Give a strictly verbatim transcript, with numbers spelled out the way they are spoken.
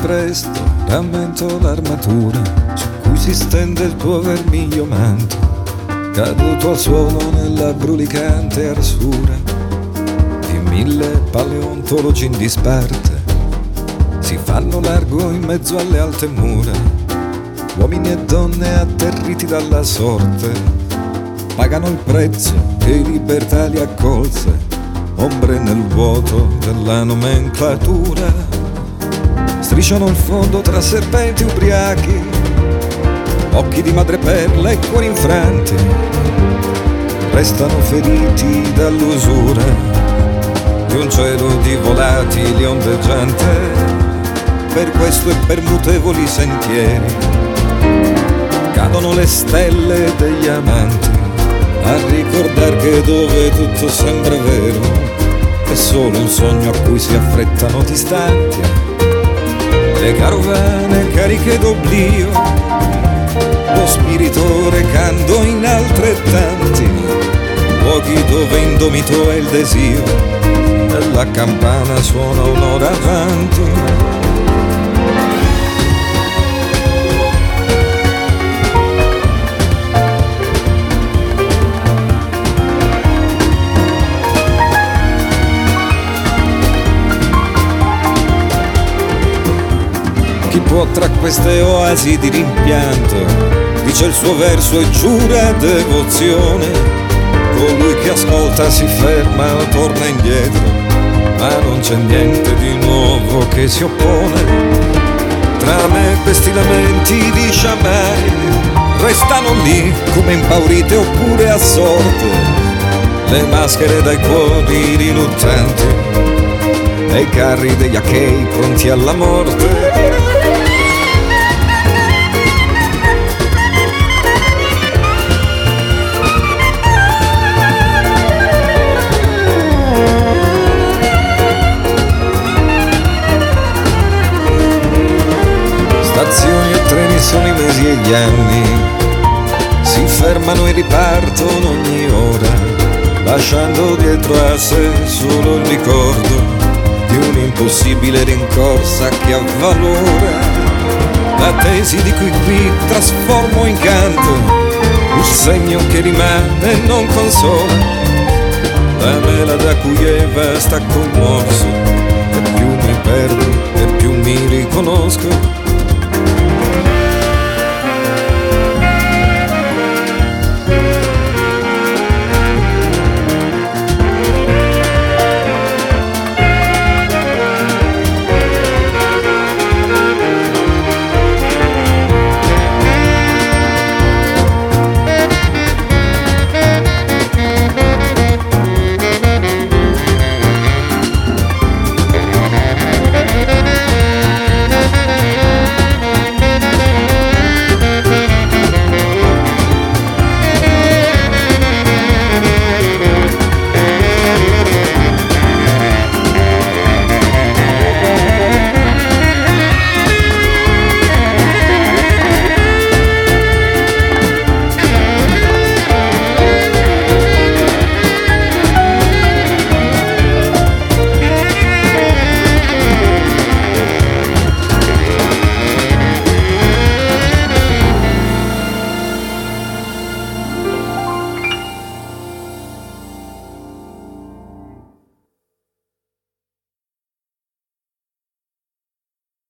presto, rammento l'armatura su cui si stende il tuo vermiglio manto, caduto al suolo nella brulicante arsura di mille paleontologi in disparte. Si fanno largo in mezzo alle alte mura, uomini e donne atterriti dalla sorte, pagano il prezzo che libertà li accolse, ombre nel vuoto della nomenclatura. Strisciano il fondo tra serpenti ubriachi, occhi di madreperla e cuori infranti, restano feriti dall'usura di un cielo di volatili ondeggiante. Per questo e per mutevoli sentieri cadono le stelle degli amanti, a ricordar che dove tutto sembra vero è solo un sogno a cui si affrettano distanti le carovane cariche d'oblio, lo spirito recando in altrettanti luoghi dove indomito è il desio e la campana suona un'ora avanti. Chi può tra queste oasi di rimpianto dice il suo verso e giura devozione, colui che ascolta si ferma o torna indietro, ma non c'è niente di nuovo che si oppone. Trame e stilamenti di sciamai restano lì come impaurite oppure assorte, le maschere dai cuori riluttanti e i carri degli achei pronti alla morte. Stazioni e treni sono i mesi e gli anni, si fermano e ripartono ogni ora, lasciando dietro a sé solo il ricordo di un'impossibile rincorsa che avvalora la tesi di cui qui trasformo in canto, il segno che rimane e non consola, la mela da cui Eva sta col morso, e più mi perdo e più mi riconosco.